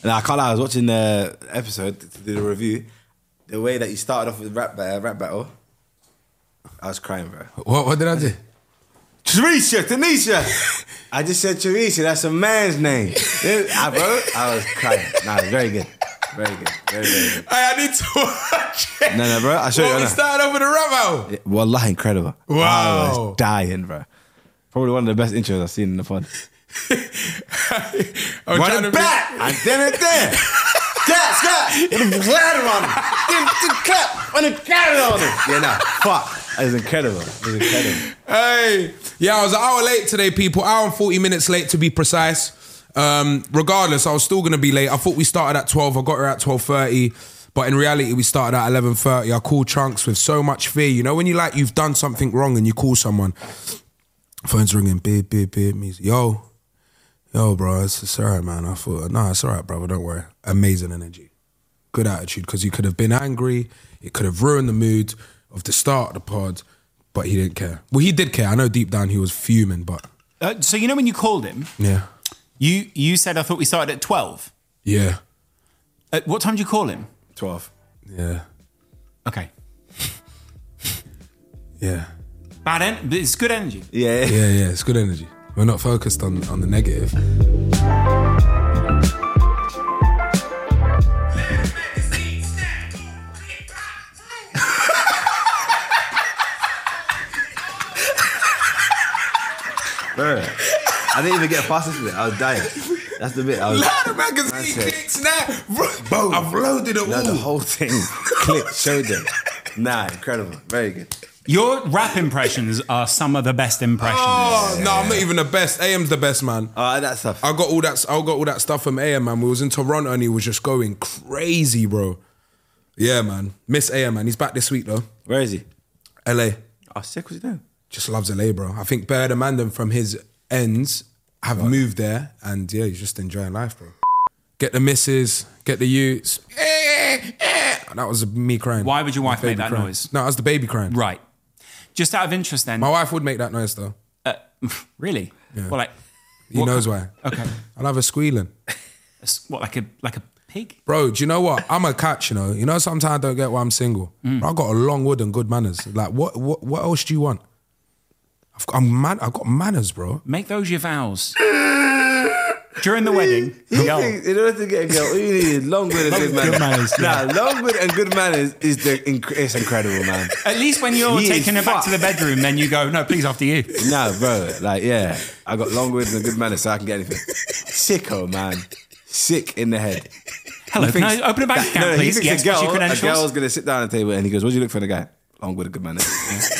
And I can't lie, I was watching the episode to do the review. The way that you started off with rap battle, I was crying, bro. What did I do? Tanisha. I just said Tanisha. That's a man's name. I was crying. Nah, very good. Very good. Very good. I need to watch it. No, bro. I'll show you. We started off with a rap battle. Yeah, wallah, incredible. Wow. I was dying, bro. Probably one of the best intros I've seen in the pod. Run it back. And then it there. Scott. With a ladder on him. Clap. On a carrot on him. Yeah, nah. Fuck. It was incredible. It was incredible. Hey. Yeah, I was an hour late today, people. Hour and 40 minutes late, to be precise. Regardless, I was still going to be late. I thought we started at 12. I got here at 12:30. But in reality, we started at 11:30. I called Trunks with so much fear. You know when you've done something wrong and you call someone, phone's ringing, beep, music. Yo, bro, it's all right, man. I thought, no, it's all right, brother, don't worry. Amazing energy. Good attitude, because he could have been angry. It could have ruined the mood of the start of the pod, but he didn't care. Well, he did care. I know deep down he was fuming, but... So you know when you called him? Yeah. You said, I thought we started at 12. Yeah. At what time did you call him? 12. Yeah. Okay. Yeah. But it's good energy. Yeah. Yeah, it's good energy. We're not focused on the negative. Bro, I didn't even get past this bit. I was dying. That's the bit. The magazine clicks now. Bro, I've loaded it all. The whole thing clicked, showed them. Nah, incredible. Very good. Your rap impressions are some of the best impressions. Oh, no, I'm not even the best. AM's the best, man. That stuff. I got all that stuff from AM, man. We was in Toronto and he was just going crazy, bro. Yeah, man. Miss AM, man. He's back this week, though. Where is he? LA. Oh, sick. What's he doing? Just loves LA, bro. I think Bear the Mandem from his ends have moved there and yeah, he's just enjoying life, bro. Get the missus, get the youths. That was me crying. Why would your wife make that crying. noise? No, that was the baby crying. Right. Just out of interest then. My wife would make that noise though. Really? Yeah. Well, he knows why. Okay. I'll have her squealing. What, like a pig? Bro, do you know what? I'm a catch, you know. You know sometimes I don't get why I'm single. But I got a long wood and good manners. Like what else do you want? I've got manners, bro. Make those your vows. During the wedding, In order to get a girl, all you need is long wood and good manners. Long wood and good manners it's incredible, man. At least when you're taking her back to the bedroom, then you go, no, please, after you. No, bro, I got long wood and good manners so I can get anything. Sicko, man. Sick in the head. Hello, can I open a bank account, please? He thinks a girl's going to sit down at the table and he goes, what do you look for in a guy? Long wood and good manners.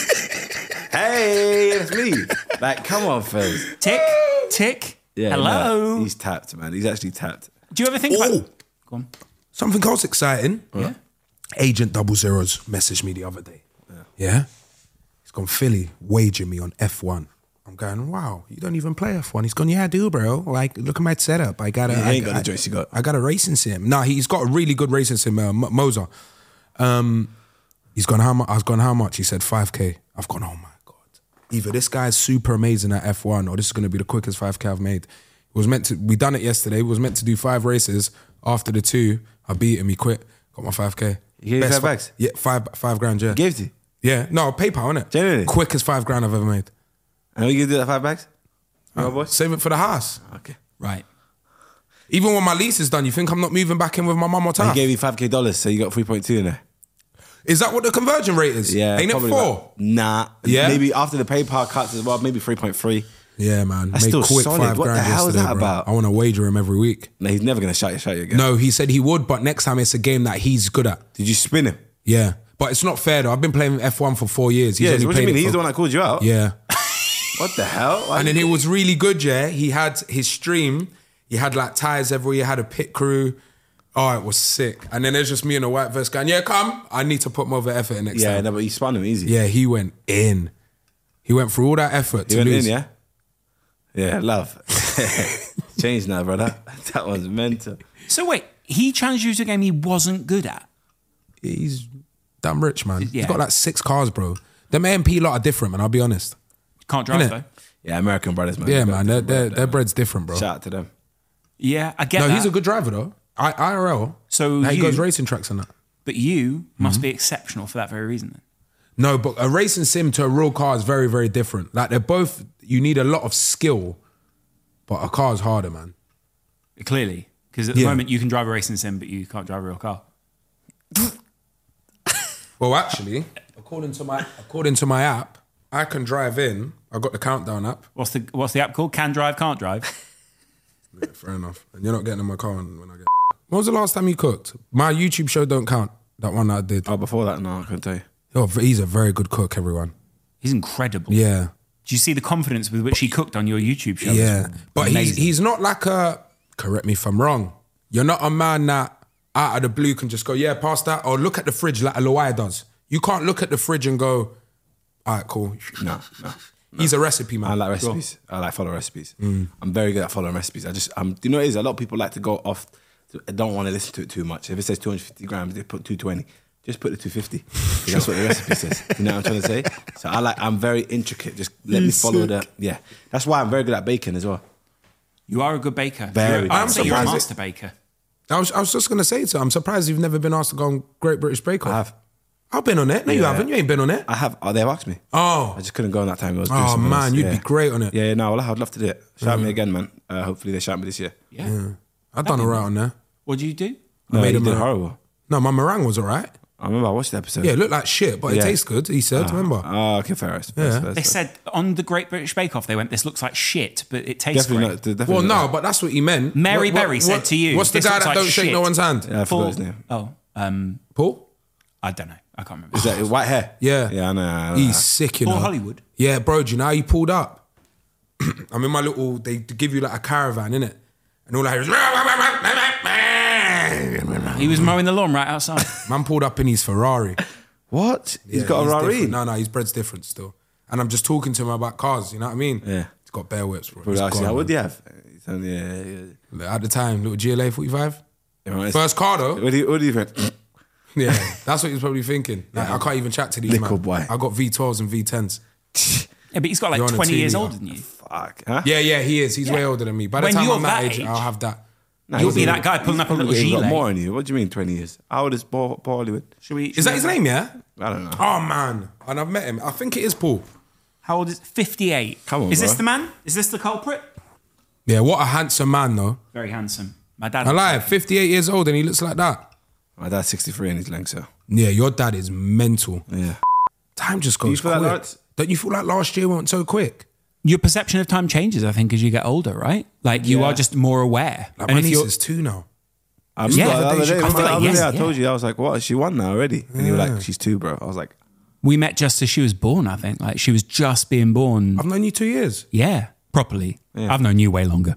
Hey, that's me. Like, come on, fellas. Tick. Yeah, hello. No, he's tapped, man. He's actually tapped. Do you ever think about... Go on. Something else exciting. Yeah. Agent 00's messaged me the other day. Yeah? He's gone, Philly, wager me on F1. I'm going, wow, you don't even play F1. He's gone, yeah, I do, bro. Like, look at my setup. I got a joystick got. I got a racing sim. No, he's got a really good racing sim, Moser. He's gone, how much? I was gone, how much? He said 5K. I've gone, oh my. Either this guy's super amazing at F1 or this is going to be the quickest 5K I've made. We done it yesterday. We was meant to do 5 races. After the 2, I beat him. He quit. Got my 5K. You gave you 5 bags? Yeah, five grand, yeah. You gave it? Yeah. No, PayPal, innit? Genuinely? Quickest 5 grand I've ever made. And you do that 5 bags? Save it for the house. Okay. Right. Even when my lease is done, you think I'm not moving back in with my mum or Taff? He gave you $5K, so you got 3.2 in there. Is that what the conversion rate is? Yeah. Ain't it 4? Nah. Yeah? Maybe after the PayPal cuts as well, maybe 3.3. Yeah, man. That's made still quick solid. 5 What grand the hell is yesterday, that bro. about? I want to wager him every week. No, he's never going to shout you again. No, he said he would, but next time it's a game that he's good at. Did you spin him? Yeah. But it's not fair though. I've been playing F1 for 4 years. What do you mean? He's the one that called you out? Yeah. What the hell? And then it was really good, yeah. He had his stream. He had like tyres everywhere. He had a pit crew. Oh, it was sick. And then there's just me and a white vest going, yeah, come. I need to put more of an effort in next time. Yeah, no, but he spun him easy. Yeah, he went in. He went through all that effort He to went lose. in, yeah? Yeah, love. Changed now, brother. That was mental. So wait, he challenged you to a game he wasn't good at? He's damn rich, man. Yeah. He's got like 6 cars, bro. Them AMP lot are different, man, I'll be honest. Can't drive, Innit? though. Yeah, American brothers, man. Yeah, man, their bread's different, bro. Shout out to them. Yeah, I get No, that. he's a good driver, though. IRL. So he you- goes racing tracks and that. But you must be exceptional for that very reason then. No, but a racing sim to a real car is very, very different. Like they're both, you need a lot of skill, but a car is harder, man. Clearly. Because at the Yeah. moment you can drive a racing sim, but you can't drive a real car. Well, actually, according to my app, I can drive in. I got the countdown app. What's the app called? Can drive, can't drive. Yeah, fair enough. And you're not getting in my car when I get. When was the last time you cooked? My YouTube show don't count. That one that I did. Oh, before that, no, I couldn't tell you. Oh, he's a very good cook, everyone. He's incredible. Yeah. Do you see the confidence with which he cooked on your YouTube show? Yeah. It's But amazing. he's not like a, correct me if I'm wrong, you're not a man that out of the blue can just go, yeah, pass that, or look at the fridge like a Luai does. You can't look at the fridge and go, all right, cool. No. He's a recipe man. I like recipes. I like follow recipes. I'm very good at following recipes. Do you know what it is? A lot of people like to go off. I don't want to listen to it too much. If it says 250 grams, they put 220. Just put the 250. 'Cause that's what the recipe says. You know what I'm trying to say? So I'm very intricate. Just let me follow the. Yeah, that's why I'm very good at baking as well. You are a good baker. Very. I'd say you're a surprised. master baker. I was just going to say to him, I'm surprised you've never been asked to go on Great British Bake Off. I have. I've been on it. No, you Yeah. haven't. You ain't been on it. I have. Oh, they've asked me. Oh. I just couldn't go on that time. I was doing Oh, something man, else. you'd Yeah. be great on it. Yeah, no, well, I'd love to do it. Shout me again, man. Hopefully they shout me this year. Yeah. I've done all right on there. What do you do? No, made you him did a- horrible. No, my meringue was all right. I remember I watched the episode. Yeah, it looked like shit, but it Yeah. tastes good, he said, remember? Oh, okay, fair. They said on the Great British Bake Off, they went, this looks like shit, but it tastes Definitely great. not. Definitely Well, not. no, but that's what he meant. Mary Berry said to you, What's the "This guy looks that like don't shake shit." no one's hand? Yeah, I forgot his name. Paul? I don't know. I can't remember. Is that white hair? Yeah. Yeah, I know. He's sick, you know. Paul Hollywood. Yeah, bro, do you know how he pulled up? I'm in my little, they give you like a caravan, innit? And all I hear is... He was mowing the lawn right outside. Man pulled up in his Ferrari. What? He's Yeah, got a Rari. different. No, his bread's different still. And I'm just talking to him about cars, you know what I mean? Yeah. He's got bare whips, bro. Bro, He's actually, gone, how would man. you have? He's only, yeah. At the time, little GLA 45. Yeah, First car though. What do you think? Yeah, that's what he's probably thinking. Like, I can't even chat to these Little man. boy. I got V12s and V10s. Yeah, but he's got like You're on a 20 years 2 older litre. than you. Fuck. Huh? Yeah, he is. He's way older than me. By the When time you're I'm that that age, age- I'll have that. Nah, You'll he's be a- that guy pulling up a little He's got gilet. more than you. What do you mean 20 years? How old is Paul Hollywood? Should we? Is that his name, yeah? I don't know. Oh, man. And I've met him. I think it is Paul. How old is 58? Come on, Is this bro. the man? Is this the culprit? Yeah, what a handsome man, though. Very handsome. My dad. I lie, 58 years old and he looks like that. My dad's 63 and he's leng, so. Yeah, your dad is mental. Yeah. Time just you goes feel like quick. that? Don't you feel like last year went so quick? Your perception of time changes, I think, as you get older, right? Like you Yeah. are just more aware. Like, and my if niece you're, is 2 now. I Yeah, remember the the other day she day, come the out, other yes, day I yeah. told you, I was like, what? She won now already? And you were like, she's 2, bro. I was like, we met just as she was born, I think. Like she was just being born. I've known you 2 years. Yeah, properly. Yeah. I've known you way longer.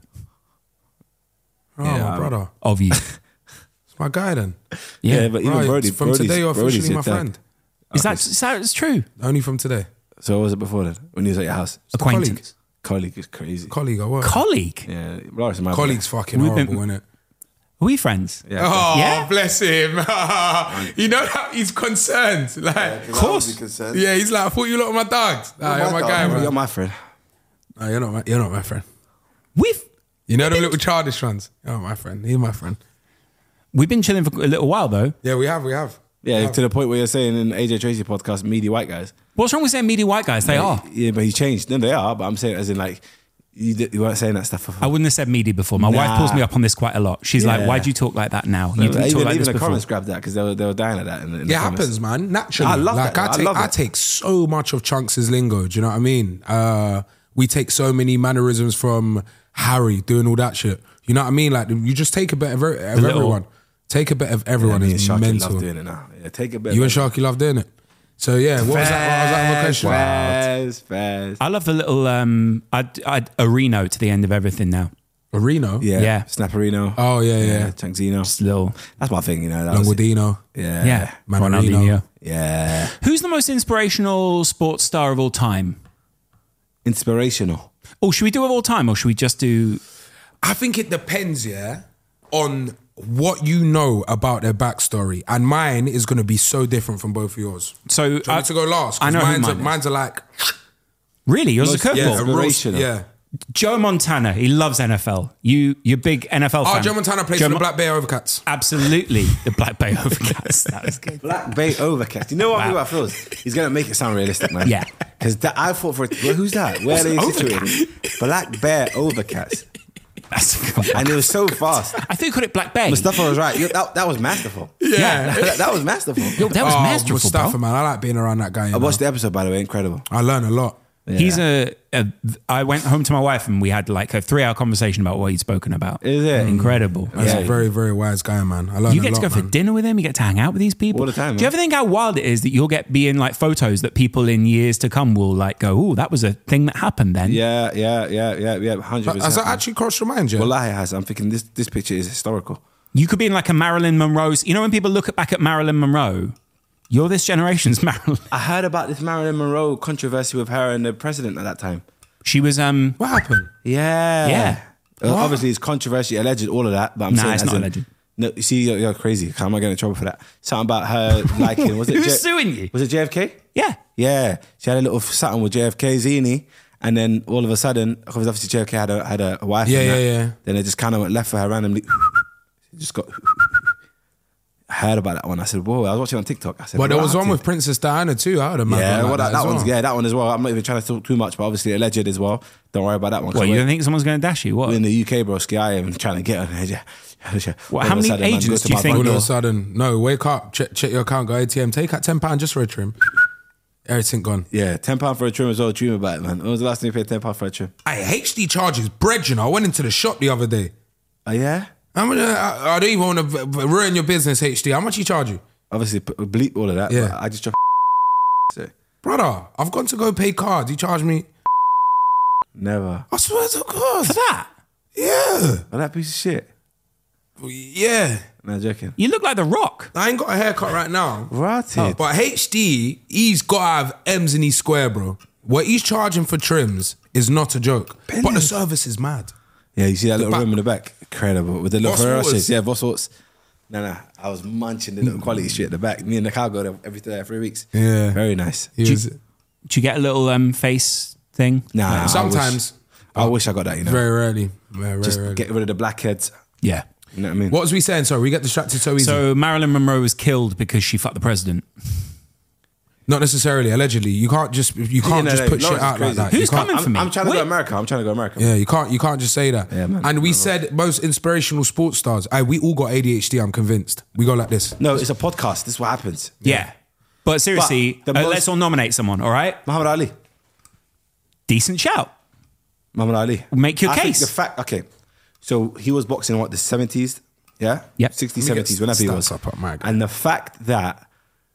Oh, Yeah, my brother. Of you. It's my guy then. yeah, but even Right, Brody, from today you're Brody's officially your my dad. friend. Is that it's true? Only from today. So what was it before then? When he was at your house? Acquaintance. Colleague is crazy. Colleague, I work. Colleague. Yeah, Lawrence is my Colleague's fucking We've been- horrible, isn't it? Are we friends? Yeah. Oh, Yeah? bless him. You know that he's concerned. Like, Of course. yeah, he's like, I thought you lot were my dogs. Nah, you're my dog. guy, You're man. my friend. No, you're not my friend. We've You know them little childish ones? You're not my friend. You're my friend. we've been chilling for a little while though. Yeah, we have. Yeah, to the point where you're saying in AJ Tracy podcast, meaty white guys. What's wrong with saying meaty white guys? They are. Yeah, but he changed. No, they are. But I'm saying as in like, you weren't saying that stuff before. I wouldn't have said meaty before. My wife Nah. pulls me up on this quite a lot. She's like, Yeah. "Why'd you talk like that now? You didn't talk even like even this the before." comments grabbed that because they were dying at that. In the It comments. happens, man. Naturally. I love like, that, though. I love I it. take so much of Chunks' lingo. Do you know what I mean? We take so many mannerisms from Harry doing all that shit. You know what I mean? Like, you just take a bit of everyone. Take a bit of everyone. Me and It's Sharky mental. love doing it now. Yeah, take a bit. You and Sharky love doing it. So yeah, what was that other question? Fast. I love the little I'd a Reno to the end of everything now. A Reno? Yeah. Yeah. Snapperino. Oh yeah. Changzino. Just a little, That's my thing, you know. That was- Longuadino. Yeah. yeah. Manarino. Ronaldinho. Yeah. Who's the most inspirational sports star of all time? Inspirational. Or should we do of all time, or should we just do? I think it depends, yeah, on what you know about their backstory. And mine is going to be so different from both of yours. So Do you want me to go last? 'Cause I know who mine's mine is. are like, Really, yours a Most- curveball. yeah, a real, Inspirational. yeah. Joe Montana, he loves NFL. You're big NFL fan. Oh, Joe Montana plays for the Black Bay Overcats. Absolutely, the Black Bay Overcats. That was good. Black Bay Overcast. You know what? Wow. I feel? He's gonna make it sound realistic, man. Yeah. Because I thought for it. Well, who's that? Where are they situated? Black Bear Overcast. And it was so fast. I think you called it Black Bay. Mustafa was right. That was masterful. Yeah. That was masterful. Yo, that was masterful, Mustafa, bro. man. I like being around that guy. I watched the episode, by the way. Incredible. I learn a lot. Yeah. He's I went home to my wife and we had like a 3-hour conversation about what he'd spoken about. Is it? Incredible. That's Yeah. a very, very wise guy, man. I learn You a get lot, to go for man. dinner with him. You get to hang out with these people All the time, Do you man. ever think how wild it is that you'll be in like photos that people in years to come will like go, "Oh, that was a thing that happened then." Yeah. 100%. Has that actually crossed your mind, Joe? Wallahi, it has. I'm thinking this picture is historical. You could be in like a Marilyn Monroe's. You know when people look back at Marilyn Monroe, you're this generation's Marilyn. I heard about this Marilyn Monroe controversy with her and the president at that time. She was What happened? Yeah. Yeah. Obviously, it's controversy, alleged, all of that. But I'm Nah, saying it's as not in- alleged. No, you see, you're crazy. I'm not getting in trouble for that. Something about her liking. Was it Who's suing you? Was it JFK? Yeah. Yeah. She had a little something with JFK Zini. And then all of a sudden, because obviously JFK had a wife. Yeah, and that, yeah. Then it just kind of went left for her randomly. She just got. I heard about that one. I said, whoa, I was watching on TikTok. I said, But there was what one with happened? Princess Diana too. I would imagine. Yeah, like well, that as one's well. yeah, that one as well. I'm not even trying to talk too much, but obviously alleged as well. Don't worry about that one. 'cause What, you we're- don't think someone's going to dash you? What? we're in the UK, bro. I am trying to get on it. What, how many agents do you think- All of No. a sudden, no, wake up, check your account, go ATM, take out £10 just for a trim. Everything gone. Yeah, £10 for a trim as well. Dream about it, man. When was the last time you paid £10 for a trim? Hey, HD charges bread, you know. I went into the shop the other day. Oh yeah. I don't even want to ruin your business, HD. How much he charge you? Obviously, bleep all of that. Yeah. But I just dropped. So, Brother, I've gone to go pay cards. He charged me. never. I swear to God. For that? Yeah. Oh, that piece of shit. Yeah. No joking. You look like The Rock. I ain't got a haircut right now. Rotted. But HD, he's got to have M's in his square, bro. What he's charging for trims is not a joke. But the service is mad. Yeah, you see that little back- room in the back? Incredible. With the little Voss Ferraris. Waters. Yeah, Voss Waters. No. I was munching the little quality shit at the back. Me and the cow go there every 3 weeks. Yeah. Very nice. He was, Do you get a little face thing? Nah. I sometimes, wish I got that, you know. very rarely. Very Just rarely. get rid of the blackheads. Yeah. You know what I mean? What was we saying? Sorry, we get distracted so easy. So Marilyn Monroe was killed because she fucked the president. Not necessarily, allegedly. You can't just put shit Lawrence out is like crazy. that. Who's You can't- coming for me? I'm trying to Wait. go America. Yeah, you can't just say that. Yeah, man. And we said most inspirational sports stars. We all got ADHD, I'm convinced. We go like this. No, it's a podcast. This is what happens. Yeah. But seriously, But the most- let's all nominate someone, all right? Muhammad Ali. Decent shout. Muhammad Ali. Make your I think case. the fact, okay. So he was boxing, what, the 70s? Yeah? Yep. 60s, Let me get 70s, whenever he was. stats up at my guy. And the fact that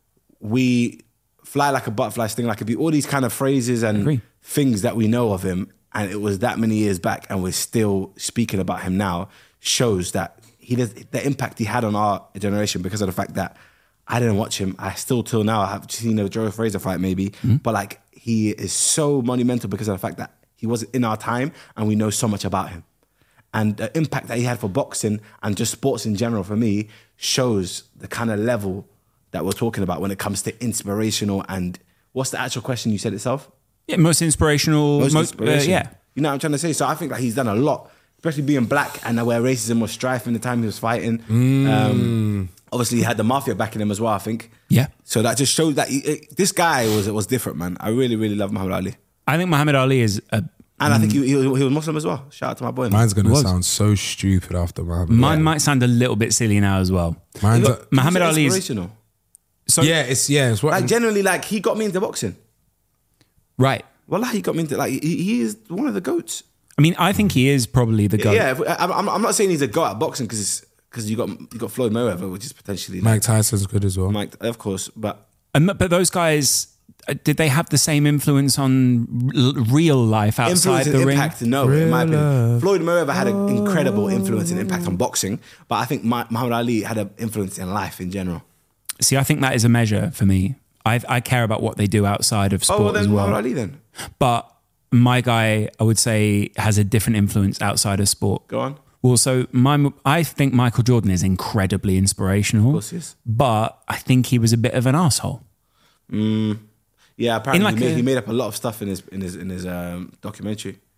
we fly like a butterfly, sting like a bee, all these kind of phrases and Agree. things that we know of him, and it was that many years back and we're still speaking about him now, shows that the impact he had on our generation because of the fact that I didn't watch him. I still, till now, I have seen the Joe Fraser fight maybe, but like he is so monumental because of the fact that he was in our time and we know so much about him. And the impact that he had for boxing and just sports in general for me shows the kind of level that we're talking about when it comes to inspirational and what's the actual question you said itself? Yeah, most inspirational. Most inspiration. Yeah. You know what I'm trying to say? So I think that he's done a lot, especially being black and where racism was strife in the time he was fighting. Obviously, he had the mafia backing him as well, I think. Yeah. So that just shows that this guy was different, man. I really, really love Muhammad Ali. I think Muhammad Ali is a. And I think he was Muslim as well. Shout out to my boy, man. Mine's going to Was. sound so stupid after Muhammad. Mine might sound a little bit silly now as well. Mine's Look, Muhammad he's Ali is. inspirational. So, it's what Like generally, like he got me into boxing. right. Well, he got me into like he is one of the goats. I mean, I think he is probably the GOAT. Yeah, I'm not saying he's a goat at boxing because you got Floyd Mayweather, which is potentially Mike Tyson's good as well. Mike, of course, but But those guys, did they have the same influence on real life outside influence and the ring? impact, no, in my opinion. Floyd Mayweather had an incredible influence and impact on boxing, but I think Muhammad Ali had an influence in life in general. See, I think that is a measure for me. I care about what they do outside of sport Oh, well, then as well. Muhammad Ali then. But my guy, I would say, has a different influence outside of sport. Go on. Well, so I think Michael Jordan is incredibly inspirational. Of course he is. But I think he was a bit of an asshole. Yeah, apparently like he made up a lot of stuff in his documentary.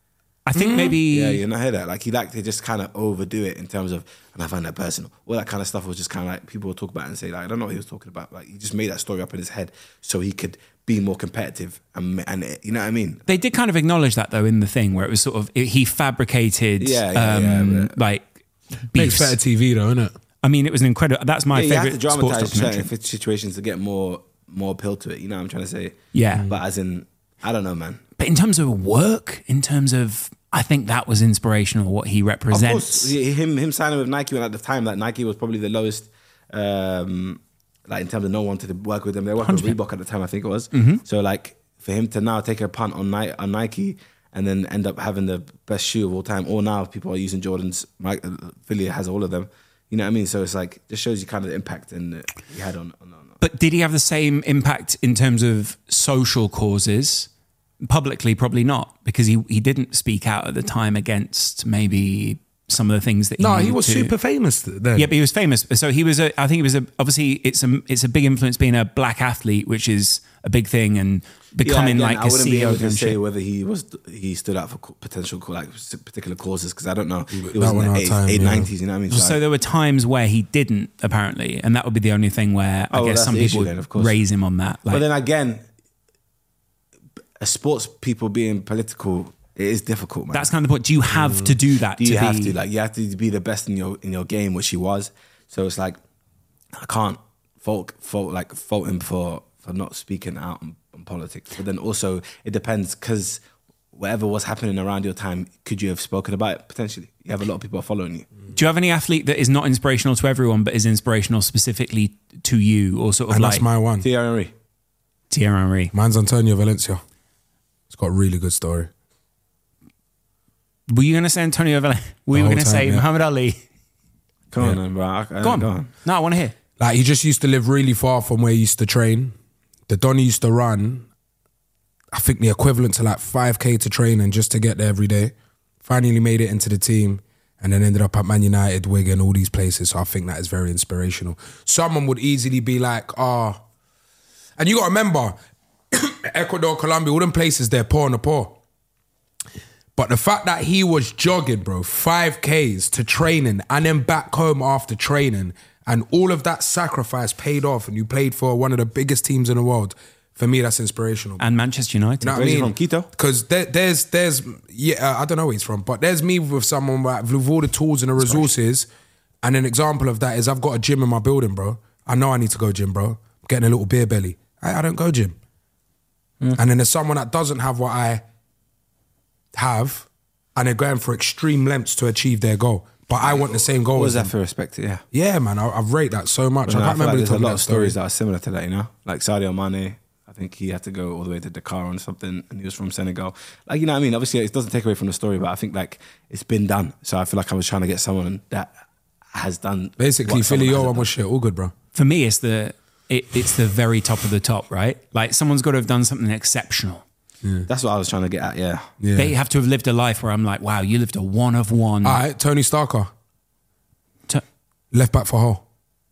I think maybe Yeah, you not hear that. Like he liked to just kind of overdo it in terms of, and I find that personal. All that kind of stuff was just kind of like people would talk about it and say like, I don't know what he was talking about. Like he just made that story up in his head so he could be more competitive and you know what I mean? they did kind of acknowledge that though in the thing where it was sort of he fabricated like Makes beefs. better TV though, innit? I mean, it was an incredible. That's my You have to favorite sports dramatize documentary. certain situations to get more appeal to it. You know what I'm trying to say? Yeah. But as in, I don't know, man. But in terms of work, in terms of, I think that was inspirational. What he Of represents. course, him signing with Nike when at the time like Nike was probably the lowest, like in terms of no one wanted to work with them. They worked with 100%. Reebok at the time, I think it was. Mm-hmm. So like for him to now take a punt on Nike and then end up having the best shoe of all time, or now people are using Jordans. Philly has all of them. You know what I mean? So it's like just shows you kind of the impact and he had on. But did he have the same impact in terms of social causes? Publicly, probably not, because he didn't speak out at the time against maybe some of the things that he No, he needed was to. super famous then. Yeah, but he was famous. So he was. I think he was. Obviously, it's a big influence being a black athlete, which is a big thing, and becoming again, like I a wouldn't be CEO able to and say shit. whether he stood out for potential like particular causes because I don't know. It That was in one the our time, yeah. 90s, you know what I mean? So there were times where he didn't, apparently, and that would be the only thing where I Oh, guess that's some the issue people then, of would course. raise him on that. Like, but then again, sports people being political, it is difficult, man. that's kind of the point. Do you have to do that? Do you to have be, to like you have to be the best in your game, which he was. So it's like I can't fault him for not speaking out on politics. But then also it depends because whatever was happening around your time, could you have spoken about it potentially? You have a lot of people following you. Do you have any athlete that is not inspirational to everyone, but is inspirational specifically to you, or sort of And like that's my one. Thierry Henry. Thierry Henry? Mine's Antonio Valencia. It's got a really good story. Were you going to say Antonio Valencia? We The were whole going to time, say yeah. Muhammad Ali. Come on, then, bro. Go on. No, I want to hear. Like he just used to live really far from where he used to train. The Don he used to run, I think the equivalent to like 5K to training just to get there every day. Finally made it into the team and then ended up at Man United, Wigan, all these places. So I think that is very inspirational. Someone would easily be like, and you got to remember, Ecuador, Colombia, all them places, they're poor and the poor. But the fact that he was jogging, bro, 5Ks to training and then back home after training and all of that sacrifice paid off and you played for one of the biggest teams in the world, for me, that's inspirational. And Manchester United. You know what I Where's he mean? from, Quito? Because there's I don't know where he's from, but there's me with someone with all the tools and the resources. And an example of that is I've got a gym in my building, bro. I know I need to go gym, bro. I'm getting a little beer belly. I don't go gym. And then there's someone that doesn't have what I have and they're going for extreme lengths to achieve their goal. But I want the same goal What as was that them. for respect? Yeah. Yeah, man, I rate that so much. I I can't feel remember like the there's a top lot of of that story. stories that are similar to that, you know? Like Sadio Mane, I think he had to go all the way to Dakar or something and he was from Senegal. Like, you know what I mean? Obviously, it doesn't take away from the story, but I think like it's been done. So I feel like I was trying to get someone that has done Basically, what someone Philly, yo, hasn't I'm done. with shit. All good, bro. For me, it's the very top of the top, right? Like someone's got to have done something exceptional. That's what I was trying to get at, yeah. Yeah. They have to have lived a life where I'm like, wow, you lived a one of one. All right, Tony Starker, To- left back for Hull.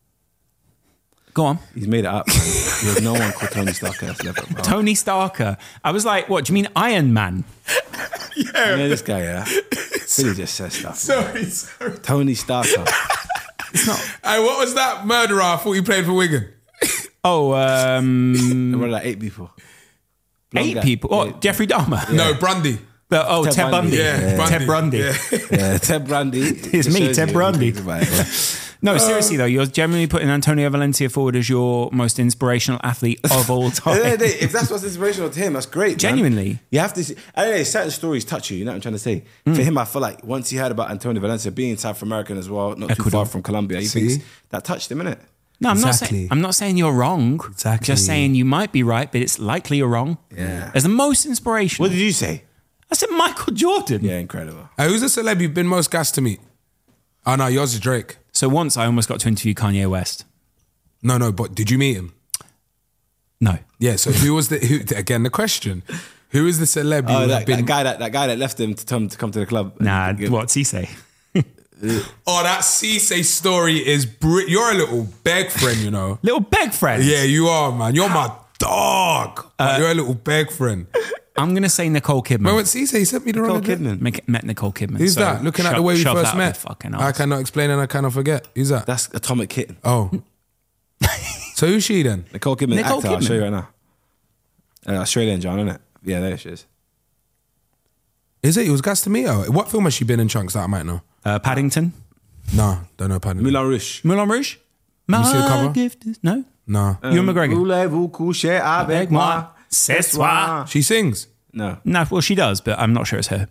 Go on. He's made it up, man. There's no one called Tony Starker that's left up. Tony Starker. I was like, what, do you mean Iron Man? You know this guy, yeah? Philly just says stuff. Sorry. Tony Starker. Hey, what was that murderer? I thought he played for Wigan. Oh, There were like 8 people. Blonde 8 guy. people. Oh, Yeah. Jeffrey Dahmer. No, Brandy. Ted Ted Bundy. Bundy. Yeah, Ted Bundy. Yeah, Ted Brandy. It's me, Shows Ted you Brandy. what he thinks about it, yeah. No, seriously though, you're generally putting Antonio Valencia forward as your most inspirational athlete of all At the end of time. the day, if that's what's inspirational to him, that's great. man. Genuinely. You have to see. I don't know, certain stories touch you, you know what I'm trying to say? For him, I feel like once he heard about Antonio Valencia being South American as well, not too Ecuador. far from Colombia, he See? thinks that touched him, innit? No, Exactly. I'm not saying you're wrong. Exactly. Just saying you might be right, but it's likely you're wrong. Yeah. As the most inspirational. What did you say? I said Michael Jordan. Yeah, incredible. Hey, who's the celeb you've been most gassed to meet? Oh, no, yours is Drake. So once I almost got to interview Kanye West. No, but did you meet him? No. Yeah, so who was again, the question. Who is the celeb you Oh, would that have been? guy that left him to come to the club. Nah, Yeah. what's he say? Oh, that Cisse story is... You're a little beg friend, you know. Little beg friend. Yeah, you are, man. You're my dog. You're a little beg friend. I'm gonna say Nicole Kidman. Man, what Cisse, he sent me the wrong Nicole address. Kidman. Met Nicole Kidman. Who's So that? Looking at the way we shove first that met. with fucking I arse. cannot explain and I cannot forget. Who's that? That's Atomic Kitten. Oh. So who's she then? Nicole Kidman, Nicole actor. I'll Kidman. show you right now. Australian John, isn't it? Yeah, there she is. Is it? It was gas to meet her. What film has she been in, Chunks, that I might know? Paddington. Nah, don't know Paddington. Moulin Rouge. Moulin Rouge. you see the cover? My gift is no. Nah. Ewan McGregor. Voulez-vous coucher avec moi? Ce soir. She sings. No. No, well, she does, but I'm not sure it's her.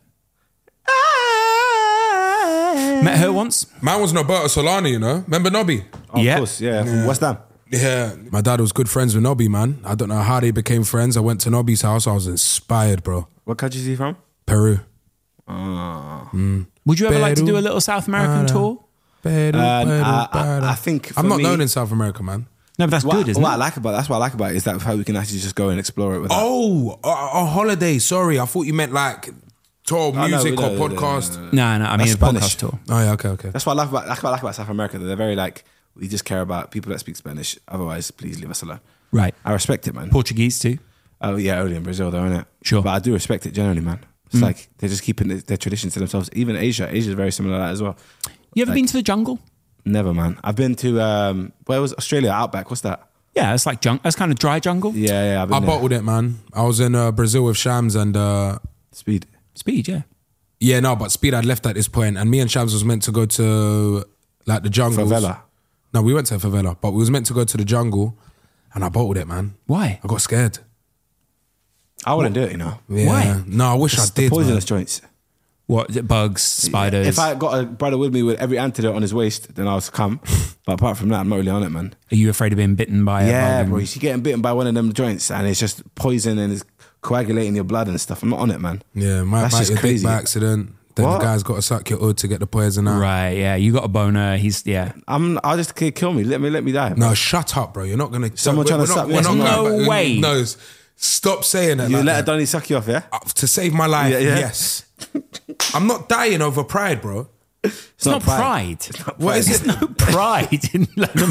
Met her once. Man was Roberto Solani, you know? Remember Nobby? Of Yeah. course, yeah. From West Ham. Yeah. My dad was good friends with Nobby, man. I don't know how they became friends. I went to Nobby's house. I was inspired, bro. What country is he from? Peru. Would you ever like to Peru. do a little South American tour? Peru, I think I'm for not me- known in South America, man. No, but that's good, isn't what it? I like about that's what I like about it is that how we can actually just go and explore it without. Oh, a holiday. Sorry. I thought you meant like tour, no, music no, or no, podcast. No, I mean That's a Spanish. podcast tour. Oh, yeah, okay. That's what I like about South America. They're very like we just care about people that speak Spanish. Otherwise, please leave us alone. Right. I respect it, man. Portuguese too. Oh yeah, only in Brazil though, innit? Sure. But I do respect it generally, man. It's like they're just keeping their traditions to themselves. Even Asia's very similar to that as well. You ever been to the jungle? Never, man. I've been to where was Australia Outback? What's that? Yeah, it's like that's kind of dry jungle. Yeah. I've been I there. bottled it, man. I was in Brazil with Shams and Speed. Speed, yeah. yeah, no, but Speed had left at this point, and me and Shams was meant to go to like the jungle. Favela. No, we went to favela, but we was meant to go to the jungle, and I bottled it, man. Why? I got scared. I wouldn't do it, you know. Yeah. Why? No, I wish I It's the did. poisonous Man. joints. What? Bugs, spiders. If I got a brother with me with every antidote on his waist, then I was come. But apart from that, I'm not really on it, man. Are you afraid of being bitten by a Yeah, bug? bro. You see getting bitten by one of them joints and it's just poison and it's coagulating your blood and stuff. I'm not on it, man. Yeah, might That's bite just your dick crazy. by accident. Then What? the guy's got to suck your hood to get the poison out. Right, yeah. You got a boner. Yeah. I'll just kill me. Let me die. No, shut up, bro. You're not gonna. Someone trying to suck me. We're not No going back. way. No, stop saying it. You like let that. a Donny suck you off, yeah? To save my life, Yeah, yeah. yes. I'm not dying over pride, bro. It's not pride. What is it? No pride in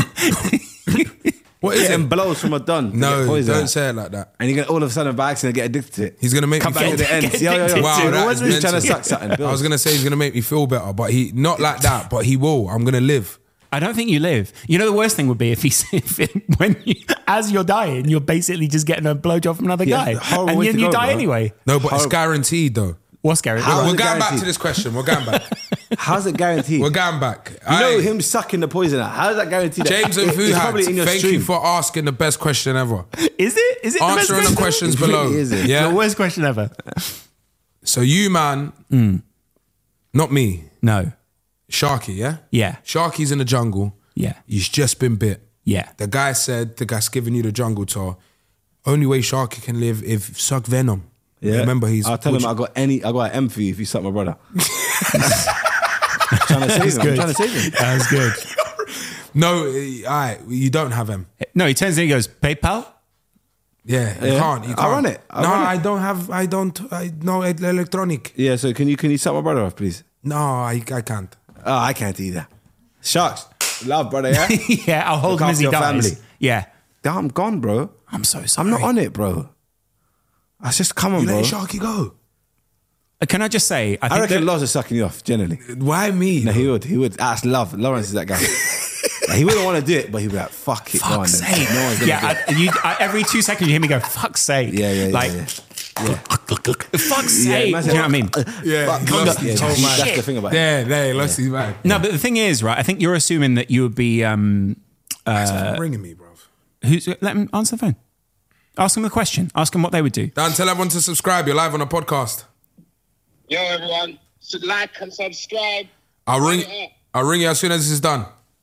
What is Getting it? blows from a Don. to No, get poison. don't say it like that. And you're gonna all of a sudden by accident get addicted to it. He's gonna make Come me back feel. to the end. get Yo. addicted Wow, to it. that What's is he trying to mental. suck something? I was gonna say he's gonna make me feel better, but he not like that. But he will. I'm gonna live. I don't think you live. You know, the worst thing would be if as you're dying, you're basically just getting a blowjob from another Yeah, guy, horrible and way then to you go, die bro. anyway. No, but it's Horrible. guaranteed though. What's scary? How- We're it going back guaranteed? to this question. We're going back. How's it guaranteed? We're going back. You know Aye. him sucking the poison out. How is that guaranteed? James and It's probably in Fuhad, your thank stream. you for asking the best question ever. Is it? Is it Answering the the best questions It really below. is, it? Yeah. The worst question ever. So you, man, not me, No. Sharky, yeah? Yeah. Sharky's in the jungle. Yeah. He's just been bit. Yeah. The guy said, the guy's giving you the jungle tour. Only way Sharky can live if suck venom. Yeah. Remember, he's. I'll tell him I got an M for you if you suck my brother. trying to save him. I'm trying to save him. That was good. No, all right, you don't have him. No, he turns in and he goes, PayPal? Yeah, you Yeah. can't. You can't. I'll run it. I'll no, run it. I don't have. I no electronic. Yeah, so can you suck my brother off, please? No, I can't. Oh, I can't either. Sharks. Love, brother, yeah? Yeah, I'll hold Look him after as he your dies. family. Yeah. I'm gone, bro. I'm so sorry. I'm not on it, bro. I just come on, You bro. let Sharky go. Can I just say, I I think reckon that, Loz is sucking you off, generally. Why me? No, he would. That's love. Lawrence is that guy. Like, he wouldn't want to do it, but he'd be like, fuck it, go on. fuck's then. sake. No one's gonna do it. Every 2 seconds you hear me go, fuck's sake. Yeah. Like, fuck's sake. man Do you know what I mean? Yeah, Fuck, he lost yeah, his whole that's mind. the thing about it. Yeah, he lost his mind. No, but the thing is, right, I think you're assuming that you would be, Stop ringing me, bro. let him answer the phone. Ask him the question. Ask him what they would do. Dan, tell everyone to subscribe. You're live on a podcast. Yo, everyone, like and subscribe. I'll ring you as soon as this is done.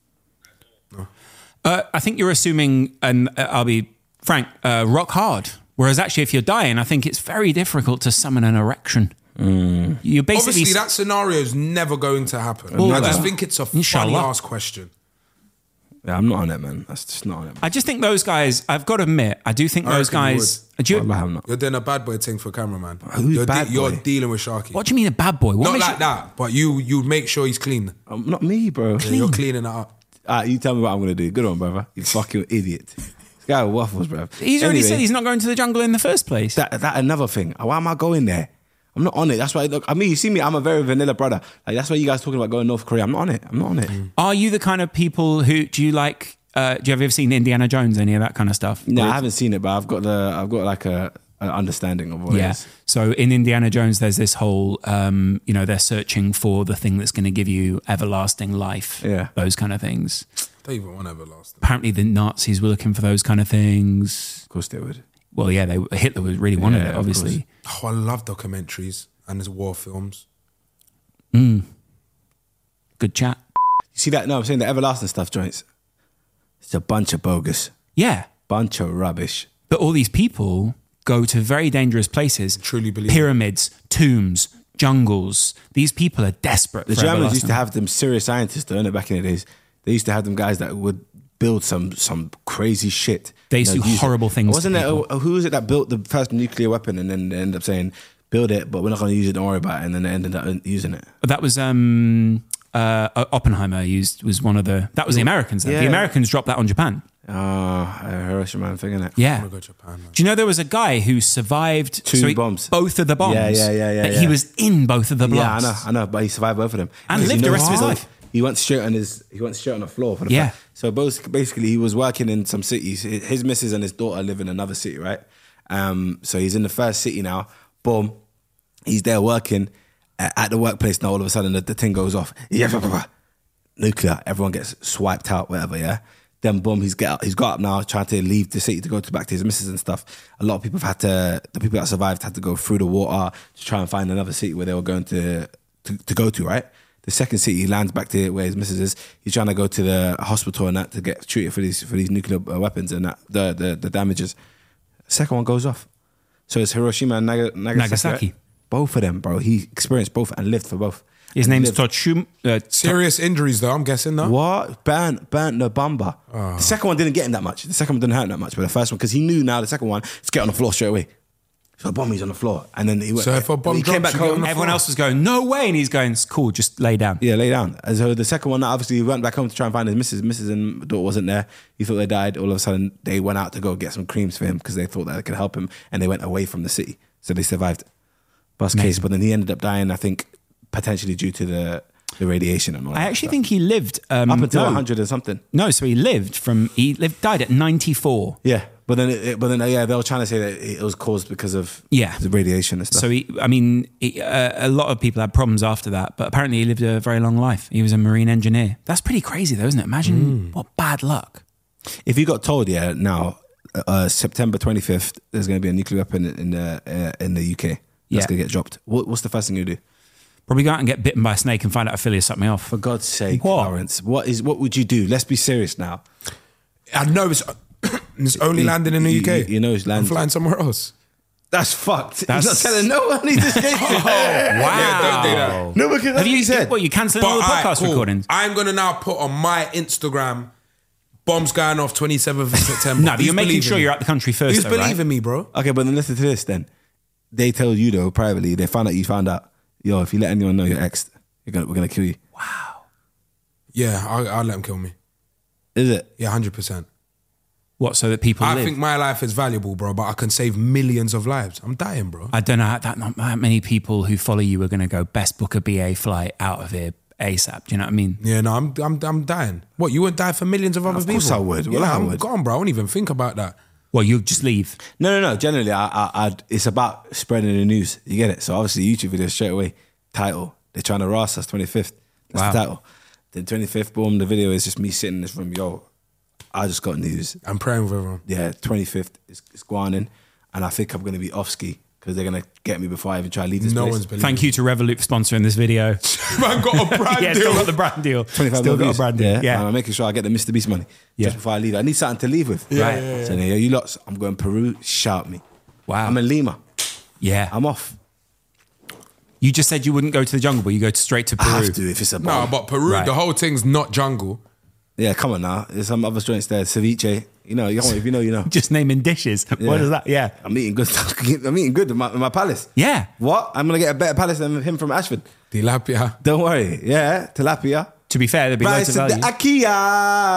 I think you're assuming, and I'll be frank, rock hard. Whereas actually, if you're dying, I think it's very difficult to summon an erection. You basically Obviously, that scenario is never going to happen. Well, I just think it's a funny inshallah. ass question. Yeah, I'm not on it, man. That's just not on it. I just think those guys. I've got to admit, I do think I those reckon you guys. Do you, Wallahi, I'm not. You're doing a bad boy thing for camera, man. Who's bad You're boy? dealing with Sharky. what do you mean a bad boy? What Not makes like you- that, but you make sure he's clean. Not me, bro. You're cleaning it up. You tell me what I'm going to do. Good one, brother. You fucking idiot. Guy with waffles, bro. He's already said he's not going to the jungle in the first place. That another thing. Why am I going there? I'm not on it. That's why. Look, I mean, you see me. I'm a very vanilla brother. Like that's why you guys talking about going North Korea. I'm not on it. I'm not on it. Are you the kind of people who do you like? Do you have ever seen Indiana Jones? Any of that kind of stuff? No, I haven't seen it, but I've got like an understanding of what it is. So in Indiana Jones, there's this whole, they're searching for the thing that's going to give you everlasting life. Yeah. Those kind of things. Don't even want everlasting. Apparently the Nazis were looking for those kind of things. Of course they would. Well, yeah, Hitler really wanted it, of obviously. Oh, I love documentaries and there's war films. Good chat. You see that? No, I'm saying the everlasting stuff, joints. It's a bunch of bogus. Yeah. Bunch of rubbish. But all these people go to very dangerous places. Truly believe pyramids, tombs, jungles. These people are desperate. The for Germans used everlasting. to have them serious scientists, don't they, back in the days. They used to have them guys that would build some crazy shit. They used to do use horrible it. things to Wasn't there? people. Who was it that built the first nuclear weapon and then they ended up saying, build it, but we're not going to use it, don't worry about it. And then they ended up using it. That was Oppenheimer was one of the. That was the Americans. Then. Yeah. The Americans dropped that on Japan. Hiroshima thing, innit? Yeah. I want to go to Japan, man. Do you know there was a guy who survived Two bombs. both of the bombs? Yeah. But he was in both of the Yeah, blasts. I know, but he survived both of them. And Because lived the rest of his what? life. He went straight on the floor for the Yeah. So basically he was working in some cities. His missus and his daughter live in another city, right? So he's in the first city now. Boom. He's there working at the workplace now. All of a sudden the thing goes off. Nuclear. Everyone gets swiped out, whatever, yeah? Then boom, he's got up now, trying to leave the city to go back to his missus and stuff. A lot of people the people that survived had to go through the water to try and find another city where they were going to go to, right? The second city, he lands back to where his missus is. He's trying to go to the hospital and that to get treated for these nuclear weapons and that the damages. The second one goes off. So it's Hiroshima and Nagasaki. Nagasaki. Both of them, bro. He experienced both and lived for both. His name's Toshum. Serious injuries though, I'm guessing, no? What? Burnt the bumper. The second one didn't get him that much. The second one didn't hurt him that much. But the first one, because he knew now the second one, let's get on the floor straight away. So bomb, he's on the floor. And then he went. So if a bomb he came drops, back you get on home. the Everyone else was going, no way. And he's going, it's cool, just lay down. Yeah, lay down. And so the second one, obviously, he went back home to try and find his missus. Missus and daughter wasn't there. He thought they died. All of a sudden, they went out to go get some creams for him because they thought that it could help him. And they went away from the city. So they survived. Bust case. But then he ended up dying, I think, potentially due to the radiation and all that. I actually think he lived up until 100 or something. No, so died at 94. Yeah, but then they were trying to say that it was caused because of the radiation and stuff. So a lot of people had problems after that, but apparently he lived a very long life. He was a marine engineer. That's pretty crazy, though, isn't it? Imagine what bad luck. If you got told, now September 25th, there's going to be a nuclear weapon in the UK that's going to get dropped. What's the first thing you do? Probably go out and get bitten by a snake and find out Ophelia sucked me off. For God's sake, What? Lawrence, what would you do? Let's be serious now. I know it's only landing in the UK. You know it's landing. I'm flying somewhere else. That's fucked. He's not telling no one. He just gave it. Wow. Yeah, don't do that. No, because Have you cancelling all the podcast recordings? I'm going to now put on my Instagram, bombs going off 27th of September. No, but Who's you're making believing sure me? you're out the country first, Who's though, believing right? me, bro? Okay, but then listen to this then. They tell you though, privately, they found out you found out, yo, if you let anyone know you're exed, we're going to kill you. Wow. Yeah, I'll let them kill me. Is it? Yeah, 100%. What, so that people I live? think my life is valuable, bro, but I can save millions of lives. I'm dying, bro. I don't know how not that many people who follow you are going to go best book a BA flight out of here ASAP. Do you know what I mean? Yeah, no, I'm dying. What, you wouldn't die for millions of other people? Of course I would. Well, Yeah, I I'm would. gone, bro. I won't even think about that. Well, you'll just leave. No. Generally, it's about spreading the news. You get it? So obviously, YouTube video straight away. Title. They're trying to roast us 25th. That's Wow. the title. Then 25th, boom, the video is just me sitting in this room. Yo, I just got news. I'm praying with everyone. Yeah, 25th is going in. And I think I'm going to be off ski because they're going to get me before I even try to leave this No place. one's believing. Thank you to Revolut for sponsoring this video. Man got a brand Yeah, deal. still got the brand deal. 25 Still got a views. brand deal. Yeah. And I'm making sure I get the Mr. Beast money Yeah. just before I leave. I need something to leave with. Right. So yeah, you lots, I'm going Peru, shout me. Wow. I'm in Lima. Yeah. I'm off. You just said you wouldn't go to the jungle, but you go straight to Peru. I have to if it's a No, bomb. but Peru, Right. the whole thing's not jungle. Yeah, come on now. There's some other joints there. Ceviche. You know, if you know, you know. Just naming dishes. What is that? Yeah. I'm eating good stuff. I'm eating good in my palace. Yeah. What? I'm going to get a better palace than him from Ashford. Tilapia. Don't worry. Yeah, tilapia. To be fair, there'd be Price loads of of the value. IKEA.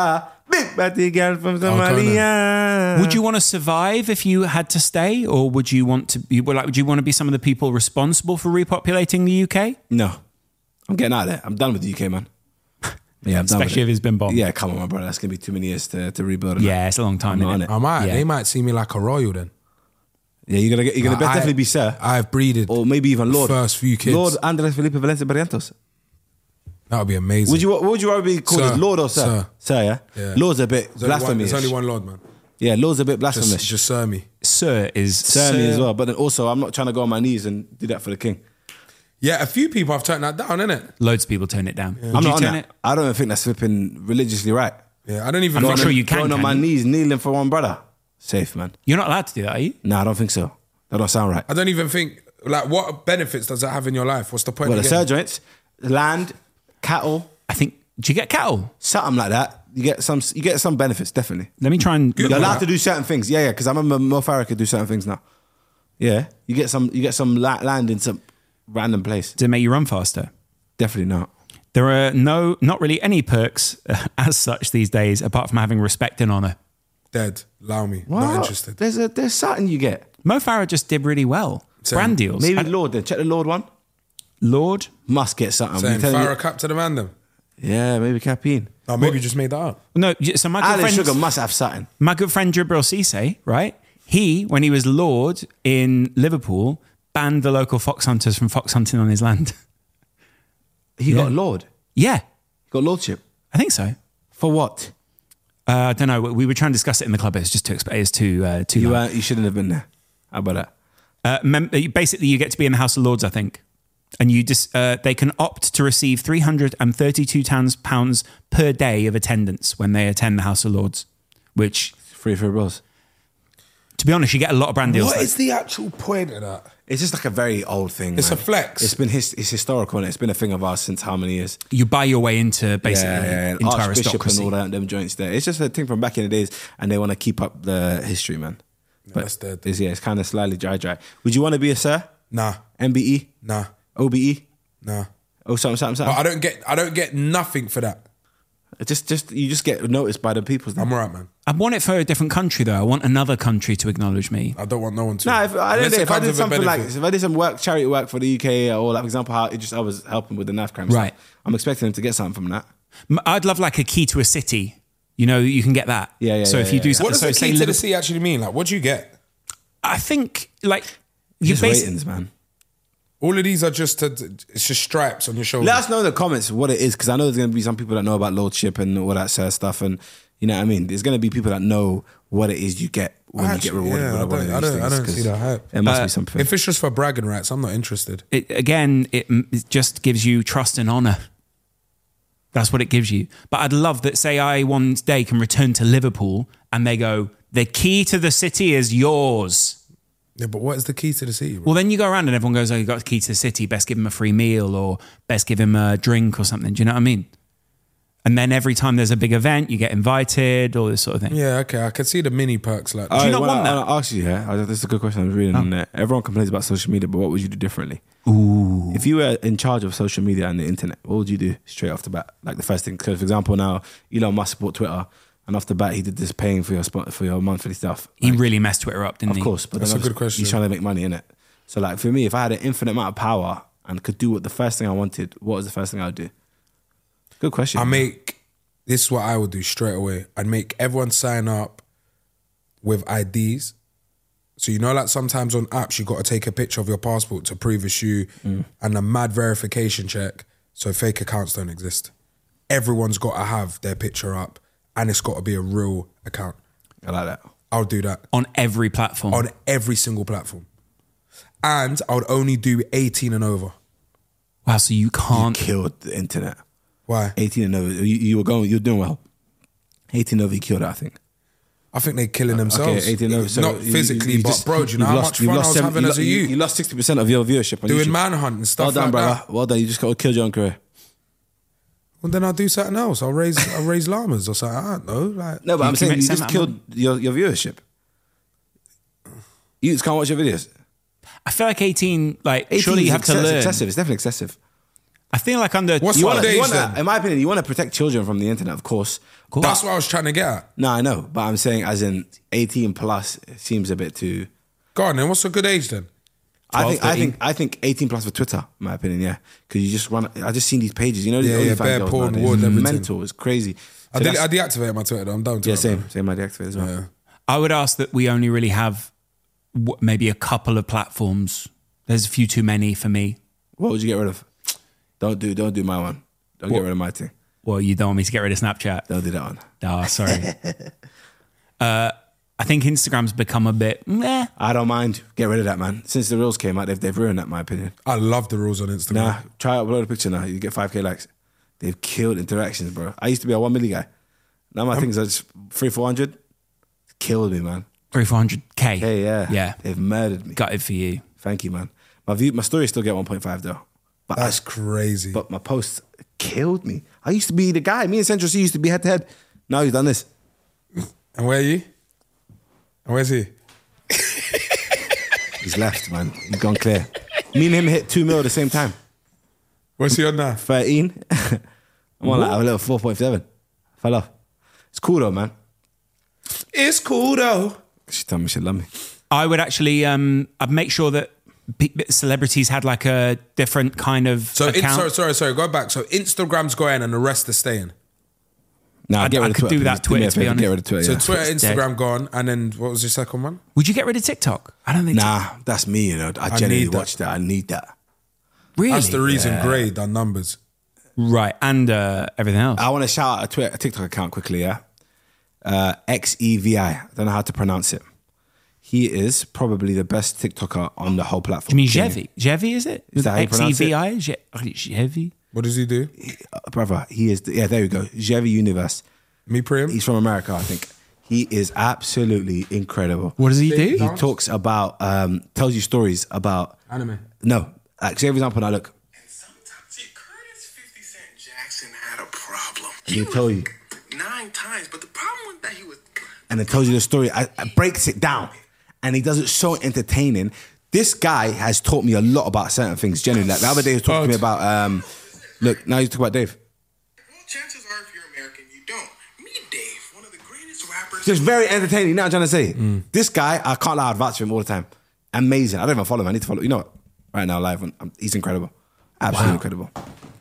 Big batty girl from Conan. Somalia. Would you want to survive if you had to stay, or would you want to be would you want to be some of the people responsible for repopulating the UK? No. I'm getting out of there. I'm done with the UK, man. Yeah, I'm done with Especially it. if it's been bombed. Yeah, come on, my brother. That's going to be too many years to rebuild it. Yeah, it's a long time. I'm not innit? on it. I might. Yeah. They might see me like a royal then. Yeah, you're gonna I- definitely be Sir. I've breeded. Or maybe even Lord. First few kids. Lord Andres Felipe Valencia Barrientos. That would be amazing. What would you rather be called Sir. as Lord or Sir? Sir. Sir, yeah? Yeah. Lord's a bit There's only one- blasphemous. There's only one Lord, man. Yeah, Lord's a bit blasphemous. Just sir me. Sir is Sir me as well. But then also, I'm not trying to go on my knees and do that for the king. Yeah, a few people have turned that down, innit? Loads of people turn it down. Would I'm you not on turn that. it? I don't even think that's flipping religiously right. Yeah, I don't even. I'm not know- sure you can. Going on can my you? knees, kneeling for one brother. Safe, man. You're not allowed to do that, are you? Nah, I don't think so. That don't sound right. I don't even think. Like, what benefits does that have in your life? What's the point? Well, of the getting- Sir joints, land, cattle, I think. Do you get cattle? something like that. You get some benefits, definitely. Let me try and. You're Good. allowed to do certain things. Yeah, because I remember Mo Farah could do certain things now. Yeah, you get some land in some random place. Does it make you run faster? Definitely not. There are not really any perks as such these days, apart from having respect and honor. Dead. Allow me. What? Not interested. There's something you get. Mo Farah just did really well. Same. Brand deals. Maybe Lord then. Check the Lord one. Lord. Must get something. Saying I'm telling you- Farah cap to the random. Yeah, maybe Capine. Oh, maybe you just made that up. No, so my good Alan friend, Sugar must have something. my good friend Jibril Cisse, right? He, when he was Lord in Liverpool, banned the local fox hunters from fox hunting on his land. He got Lord. Yeah, He got Lordship. I think so. For what? I don't know. We were trying to discuss it in the club. It's just too it's too long. You shouldn't have been there. How about that? Basically, you get to be in the House of Lords, I think, and they can opt to receive £332 per day of attendance when they attend the House of Lords. Which, Free for bros. to be honest, you get a lot of brand deals. What like- is the actual point of that? It's just like a very old thing. It's man. a flex. It's been it's historical and it's been a thing of ours since how many years? You buy your way into basically into Archbishop aristocracy. and all that them joints there. It's just a thing from back in the days, and they want to keep up the history, man. But that's dead. it's kind of slightly dry. Would you want to be a Sir? Nah. MBE? Nah. OBE? Nah. Oh, something. But I don't get nothing for that. You just get noticed by the people. I'm alright, man. I want it for a different country, though. I want another country to acknowledge me. I don't want no one to. No, if I Unless it did comes with a something like benefit. if I did some charity work for the UK, or like for example, how I was helping with the knife crime, Right. stuff, I'm expecting them to get something from that. I'd love like a key to a city. You know, you can get that. Yeah, So yeah, if you do yeah. something, What does so the say key to the Liverpool- sea actually mean? Like, what do you get? I think like you Just basically ratings, man. All of these are just it's just stripes on your shoulders. Let us know in the comments what it is, because I know there's going to be some people that know about lordship and all that sort of stuff, and you know what I mean. There's going to be people that know what it is you get when you get rewarded. yeah, with one of these I don't things, see 'cause that hype. It must be something. If it's just for bragging rights, I'm not interested. it just gives you trust and honor. That's what it gives you. But I'd love that, say I one day can return to Liverpool and they go, the key to the city is yours. Yeah, but what is the key to the sea? Bro? Well, then you go around and everyone goes, oh, you got the key to the city. Best give him a free meal or best give him a drink or something. Do you know what I mean? And then every time there's a big event, you get invited, all this sort of thing. Yeah, okay, I can see the mini perks like that. Do you not want that? I ask you, this is a good question I was reading on there. Everyone complains about social media, but what would you do differently? Ooh. If you were in charge of social media and the internet, what would you do straight off the bat? Like the first thing, because for example, now Elon Musk bought Twitter, and off the bat he did this paying for your monthly stuff. He Like, really messed Twitter up, didn't he? of course, but That's then a good question. He's trying to make money, innit? So like for me, if I had an infinite amount of power and could do what the first thing I wanted, what was the first thing I would do? Good question. This is what I would do straight away. I'd make everyone sign up with IDs. So you know, like sometimes on apps you got to take a picture of your passport to prove it's you, and a mad verification check so fake accounts don't exist. Everyone's got to have their picture up, and it's got to be a real account. I like that. I'll do that On every platform. on every single platform, and I would only do 18 and over. Wow, so you can't. Killed the internet. Why? 18 and over. You're doing well. 18 over, you killed it, I think. I think they're killing themselves. Okay, 18 over. So Not physically, but bro, do you know how much fun I was having as a youth? You lost 60% of your viewership on Doing YouTube. manhunt and stuff Well done, like brother. that. Well done. You just got to kill your own career. Well, then I'll do something else. I'll raise llamas or something. I don't know. Like, No, but I'm You saying commit you some just amount. killed your viewership. You just can't watch your videos. I feel like 18, like, 18 surely you is have to learn. excessive. It's definitely excessive. I feel like under What's You one wanna, age you wanna, then? in my opinion, you want to protect children from the internet, of course. That's what I was trying to get at. No, I know, but I'm saying as in 18 plus it seems a bit too. Go on, then. What's a good age then? 12, I think 18 plus for Twitter, in my opinion, yeah, because you just run. I just seen these pages, you know, the Yeah, OnlyFans bare girls porn, nowadays. wood, It's everything. mental, it's crazy. I So that's- deactivated my Twitter though. I'm down to yeah, it. same. I deactivated as well. Yeah. I would ask that we only really have maybe a couple of platforms. There's a few too many for me. What would you get rid of? Don't do my one. Don't get rid of my thing. Well, you don't want me to get rid of Snapchat. Don't do that one. Oh, sorry. I think Instagram's become a bit meh. I don't mind. Get rid of that, man. Since the reels came out, they've ruined that, in my opinion. I love the rules on Instagram. Nah, try upload a picture now. You get 5K likes. They've killed interactions, bro. I used to be a 1 million guy. Now my things are just 300-400. Killed me, man. 300K. Hey, yeah. Yeah. They've murdered me. Gutted for you. Thank you, man. My stories still get 1.5 though. But That's crazy. But my posts killed me. I used to be the guy. Me and Central C used to be head to head. Now he's done this. And where are you? And where's he? He's left, man. He's gone clear. Me and him hit 2 mil at the same time. Where's he on now? 13. I'm on like a little 4.7. Fell off. It's cool though, man. It's cool though. She told me she loved me. I would actually I'd make sure that celebrities had like a different kind of So account. sorry. Go back. So Instagram's going and the rest are staying. Nah, I get rid could of Twitter. do that please. Do me Twitter, a to be favour, honest. Get rid of Twitter. So yeah. Twitter, It's dead. Instagram gone, and then what was your second one? Would you get rid of TikTok? I don't think. Nah, that's me, you know. I genuinely need that. watch that. I need that. Really? That's the reason Gray done numbers. Right, and everything else. I want to shout out a TikTok account quickly, yeah? XEVI. I don't know how to pronounce it. He is probably the best TikToker on the whole platform. You mean Jevi? Jevi, is it? Is that how you pronounce it? XEVI? Jevi? What does he do? Brother, he is, yeah, there we go. Jevi Universe. Me Prim? He's from America, I think. He is absolutely incredible. What does he do? He talks about, tells you stories about... Anime. No. Like, say, for example, now look. And sometimes, see, Curtis 50 Cent Jackson had a problem. He'll tell you. 9 times, but the problem was that he was. And it tells you the story. I breaks it down. And he does it so entertaining. This guy has taught me a lot about certain things, genuinely. Like the other day he was talking to me about... look, now he's talking about Dave. Well, chances are, if you're American, you don't. Meet Dave, one of the greatest rappers. Just very entertaining. You know what I'm trying to say? This guy, I can't lie, I'd vouch for him all the time. Amazing. I don't even follow him. I need to follow. You know what? Right now, live, he's incredible. Absolutely incredible.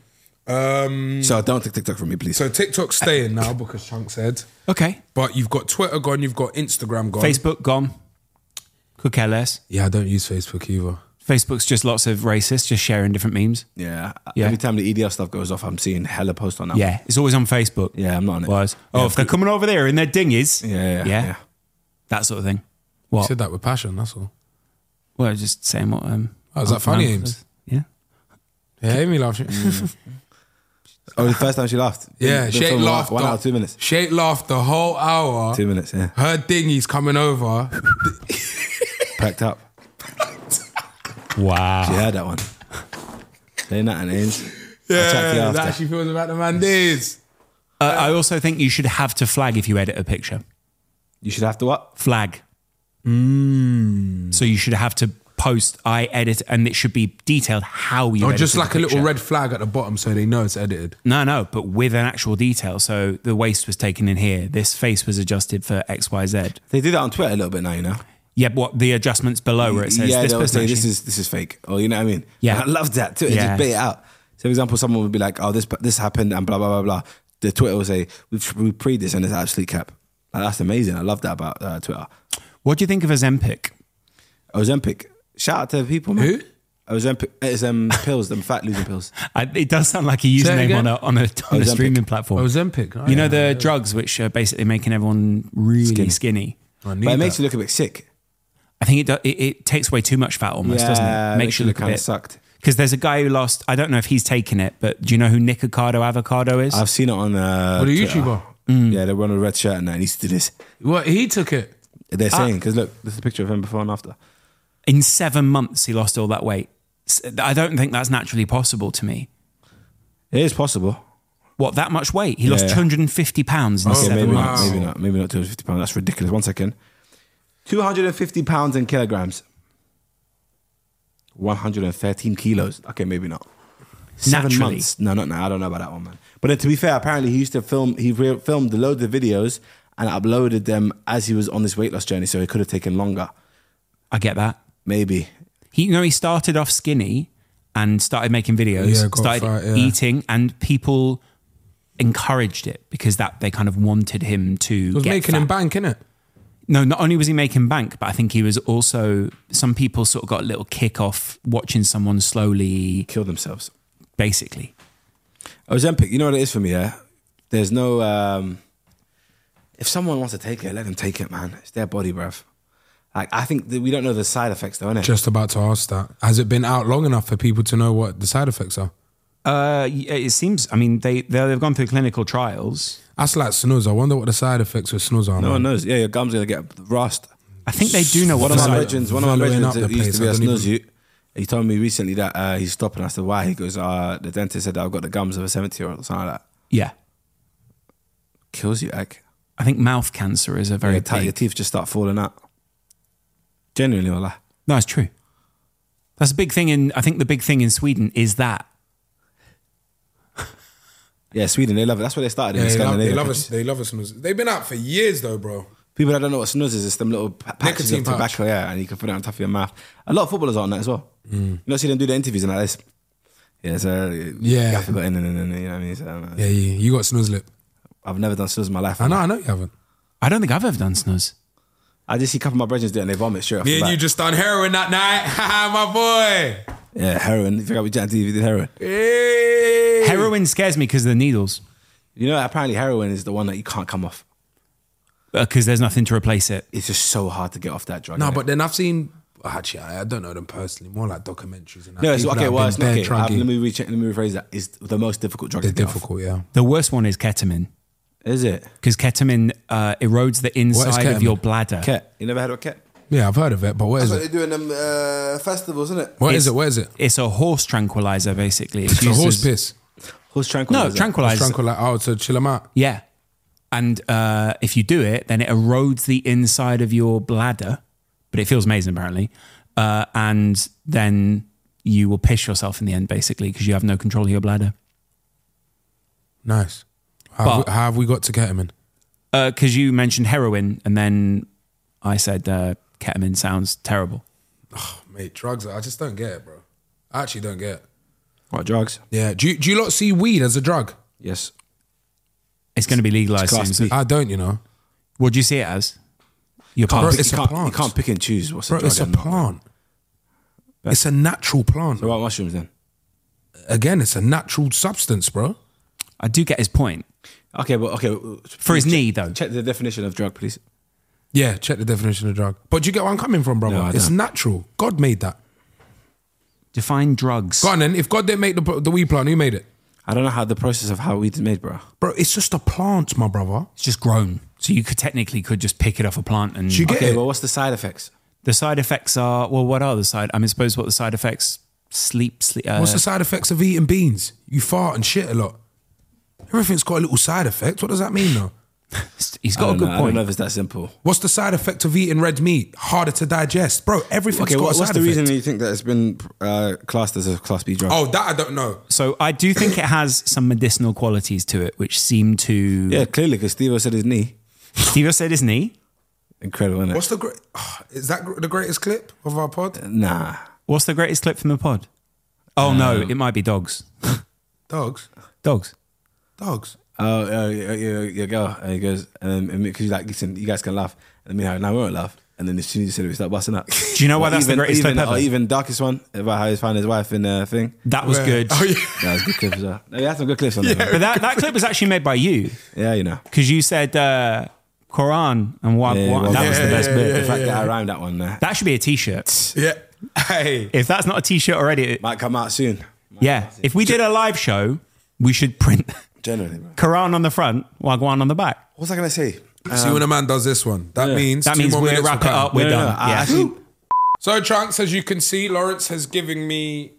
So don't take TikTok from me, please. So TikTok's staying now because Chunk said. Okay. But you've got Twitter gone, you've got Instagram gone. Facebook gone. Could care less. Yeah, I don't use Facebook either. Facebook's just lots of racists just sharing different memes. yeah. Yeah. Every time the EDL stuff goes off, I'm seeing hella posts on that. Yeah, it's always on Facebook. Yeah, I'm not on it. Was if they're coming over there in their dinghies. Yeah. That sort of thing. You What? said that with passion, that's all. Well, just saying what. Oh, is that funny, Ames? Yeah. Yeah, Amy laughed. Oh, the first time she laughed. Yeah, The Shake film, laughed. 1 hour, 2 minutes. Shake laughed the whole hour. 2 minutes, yeah. Her dinghy's coming over. Packed up. Wow. She heard that one. Saying that and Ains. Yeah, that she feels about the man days. I also think you should have to flag if you edit a picture. You should have to what? Flag. So you should have to post, I edit, and it should be detailed how you Or edit just the like a little picture. red flag at the bottom so they know it's edited. No, but with an actual detail. So the waist was taken in here. This face was adjusted for XYZ. They do that on Twitter a little bit now, you know? Yeah, what the adjustments below where it says yeah, this they'll person say actually- this is fake. Or you know what I mean? Yeah. And I love that. Twitter Yeah. just bait it out. So for example, someone would be like, oh, this happened and blah, blah, blah, blah. The Twitter will say, we pre this and it's absolute cap. Like, that's amazing. I love that about Twitter. What do you think of Ozempic? Ozempic. Shout out to the people, man. Who? Ozempic. It's pills, them fat losing pills. It does sound like a Say it username again? on a Ozempic. streaming platform. Ozempic. Oh, You know yeah. the drugs which are basically making everyone really skinny. I need But it makes that. you look a bit sick. I think it takes away too much fat almost, doesn't it? Makes you look a kind of bit sucked. Because there's a guy who lost. I don't know if he's taken it, but do you know who Nick Avocado is? I've seen it on What a Twitter. YouTuber. Yeah, they run a red shirt and that. And he used to do this. What, he took it? They're saying, because look, there's a picture of him before and after. In 7 months, he lost all that weight. I don't think that's naturally possible to me. It is possible. What, that much weight? He lost Yeah. 250 pounds in Okay, 7 maybe months. not. Maybe not. Maybe not 250 pounds. That's ridiculous. 1 second. 250 pounds in kilograms. 113 kilos. Okay, maybe not. 7 Naturally. months. No, not now. I don't know about that one, man. But then, to be fair, apparently he used to film. He filmed loads of videos and uploaded them as he was on this weight loss journey. So it could have taken longer. I get that. Maybe. He started off skinny and started making videos, Yeah, got started fat, yeah. eating, and people encouraged it because that they kind of wanted him to It was get making fat. him bank, innit? No, not only was he making bank, but I think he was also, some people sort of got a little kick off watching someone slowly, Kill themselves. basically. Ozempic, you know what it is for me, yeah? There's no... if someone wants to take it, let them take it, man. It's their body, bruv. Like, I think that we don't know the side effects, though, innit? Just about to ask that. Has it been out long enough for people to know what the side effects are? It seems, I mean, they've gone through clinical trials. That's like snus. I wonder what the side effects with snus are. No one man. knows. Yeah, your gum's going to get rust. I think they do know what One of the my side- legends Following up the that used to be a place, I don't snooze. He told me recently that he's stopping. I said, why? He goes, the dentist said that I've got the gums of a 70-year-old or something like that. Yeah. Kills you, egg. I think mouth cancer is a very Your big... teeth just start falling out. Genuinely, wallah. No, it's true. That's a big thing I think the big thing in Sweden is that. Yeah, Sweden, they love it. That's where they started in Yeah, the they Scandinavian love countries. us. They love us snus. They've been out for years though, bro. People that don't know what snus is, it's them little patches Nicotine of pouch. tobacco, yeah, and you can put it on top of your mouth. A lot of footballers are on that as well. You know, see them do the interviews and like this. Yeah, so Yeah. Gaffer got in and you know what I mean? So, Yeah, you got snus lip. I've never done snus in my life. I know you haven't. I don't think I've ever done snus. I just see a couple of my brothers do it and they vomit straight off Me the and bat. you just done heroin that night. Haha, my boy. Yeah, heroin. If you got with Jack TV, you did heroin. Hey. Heroin scares me because of the needles. You know, apparently heroin is the one that you can't come off. Because there's nothing to replace it. It's just so hard to get off that drug. No, innit? but then I've seen. Actually, I don't know them personally. More like documentaries and that. No, it's People okay. that Well, have it's been not bare okay. druggy. Let me rephrase that. It's the most difficult drug They're to get difficult, yeah. The worst one is ketamine. off. Is it? Because ketamine erodes the inside of ketamine? your bladder. Ket. You never heard of Ket? Yeah, I've heard of it, but what is That's what it? they do in them festivals, isn't it? What is it? What is it? It's a horse tranquilizer, basically. It's a used horse as- piss. Horse tranquilizer. No, tranquilizer. Tranquil, oh, to chill them out. Yeah. And if you do it, then it erodes the inside of your bladder, but it feels amazing apparently. And then you will piss yourself in the end, basically, because you have no control of your bladder. Nice. How But- have we got to ketamine? Because you mentioned heroin, and then I said ketamine sounds terrible. Mate, drugs, I just don't get it, bro. I actually don't get it. What, drugs? Yeah. Do you lot see weed as a drug? Yes. It's going to be legalized It's class soon. B. So I don't, you know. what do you see it as? Your Bro, past. it's a plant. You can't pick and choose what's a Bro, drug it's a and not. plant. It's a natural plant. So what mushrooms then? Again, it's a natural substance, bro. I do get his point. Okay, but okay. For his check- knee, though. Check the definition of drug, please. Yeah, check the definition of drug. But do you get where I'm coming from, brother? No, I It's don't. natural. God made that. Define drugs. Go on then. If God didn't make the weed plant, who made it? I don't know how the process of how weed is made, bro. Bro, it's just a plant, my brother. It's just grown. So you could technically just pick it off a plant and Do you get Okay, it? well, what's the side effects? the side effects are, well, what are the side? I mean, suppose what the side effects, sleep. What's the side effects of eating beans? You fart and shit a lot. Everything's got a little side effect. What does that mean, though? He's I got a don't good know. I don't point. know if it's that simple. What's the side effect of eating red meat? Harder to digest. Bro, everything's Okay, got a what's side the effect. reason you think that it's been classed as a Class B drug? Oh, that I don't know. So I do think it has some medicinal qualities to it, which seem to. Yeah, clearly, because Steve said his knee. Steve said his knee. Incredible, isn't it? What's the great? Is that the greatest clip of our pod? Nah. What's the greatest clip from the pod? Oh no, it might be dogs. Dogs. Dogs. Dogs. Oh, your girl. And he goes, and then because like, listen, you guys can laugh, and me, now we won't laugh. And then as soon as you said it, we start busting up. Do you know why that's the greatest clip ever? Or even darkest one about how he found his wife in the thing. That was Where? good. Oh yeah. That was a good clip as well. No, you had some good clips on there. man. But that clip was actually made by you Yeah, you know. because you said Quran and what. well, That was the best bit. The fact that I rhymed that one there That should be a T-shirt. Yeah. Hey. If that's not a T-shirt already, might come out soon. yeah. If we did a live show, we should print Generally, man. Quran on the front, Wagwan on the back. What was I gonna say? See when a man does this one, that yeah. means That 2 means more we'll minutes wrap will it come. up. We're done. I Yeah. actually, So, Trunks, as you can see, Lawrence has given me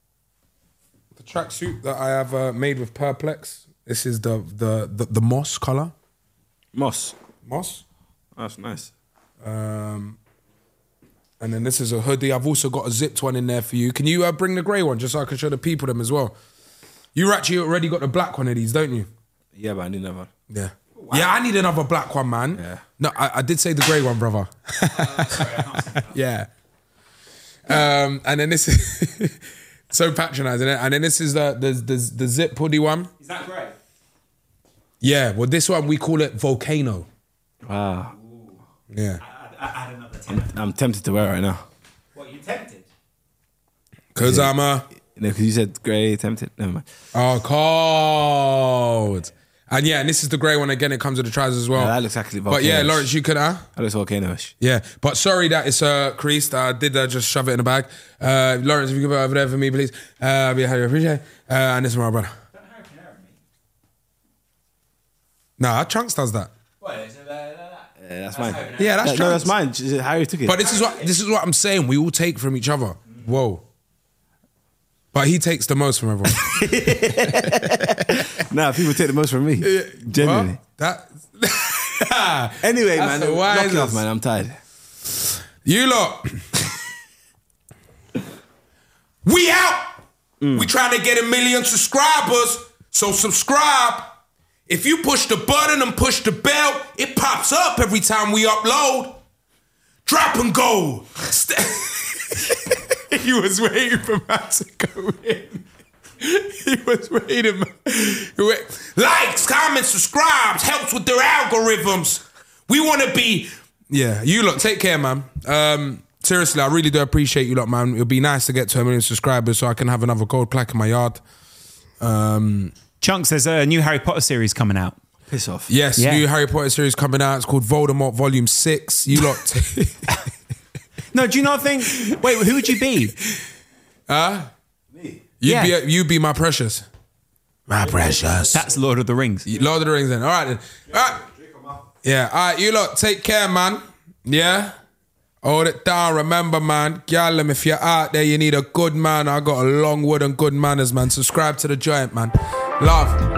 the tracksuit that I have made with Perplex. This is the moss color. Moss. Moss. That's nice. And then this is a hoodie. I've also got a zipped one in there for you. Can you bring the grey one just so I can show the people them as well? You actually already got the black one of these, don't you? Yeah, but I need another one. Yeah. Yeah, I need another black one, man. Yeah. No, I did say the grey one, brother. Yeah. And then this is so patronising, it. And then this is the zip hoodie one. Is that grey? Yeah, well, this one we call it Volcano. Wow. Yeah. Add another 10. I'm tempted to wear it right now. What, you tempted? Because I'm a... No, because you said grey, tempted. Never mind. Oh, cold. And yeah, and this is the grey one. Again, it comes with the trousers as well. Yeah, that looks actually But yeah, volcano-ish. Lawrence, you could... That looks volcano-ish. Yeah, but sorry that it's creased. I did just shove it in the bag. Lawrence, if you could put it over there for me, please. I'd be happy, appreciate it. And this is my brother. Nah, Chunks does that. Yeah, that's mine. Yeah, that's No, that's Chunks. mine. Harry took it. But this is what I'm saying. We all take from each other. Whoa. But he takes the most from everyone. Nah, people take the most from me. Genuinely. Well, that. Anyway, That's man. the Knock it off, wisest. man. I'm tired. You lot. We out. We trying to get 1 million subscribers. So subscribe. If you push the button and push the bell, it pops up every time we upload. Drop and go. He was waiting for Matt to go in. He was waiting. Likes, comments, subscribes, helps with their algorithms. We want to be... Yeah, you lot, take care, man. Seriously, I really do appreciate you lot, man. It'll be nice to get to 1 million subscribers so I can have another gold plaque in my yard. Chunks, there's a new Harry Potter series coming out. Piss off. Yes, Yeah. new Harry Potter series coming out. It's called Voldemort Volume 6. You lot... No, do you not think... Wait, who would you be? You'd be my precious. My precious. That's Lord of the Rings. Lord of the Rings then. All right then. All right. Yeah, all right, you lot, take care, man. Yeah? Hold it down. Remember, man, Gallum, if you're out there, you need a good man. I got a long wood and good manners, man. Subscribe to the joint, man. Love.